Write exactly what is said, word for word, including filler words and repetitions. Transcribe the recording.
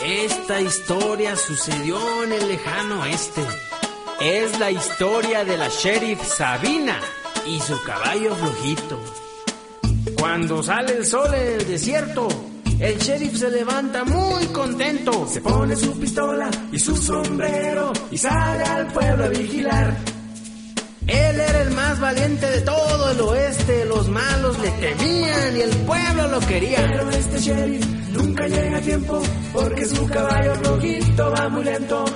Esta historia sucedió en el lejano oeste. Es la historia de la sheriff Sabina y su caballo flojito. Cuando sale el sol en el desierto, el sheriff se levanta muy contento. Se pone su pistola y su sombrero y sale al pueblo a vigilar. Él era el más valiente de todo el oeste. Los malos le temían y el pueblo lo quería. Pero este sheriff nunca llega a tiempo porque su caballo flojito va muy lento.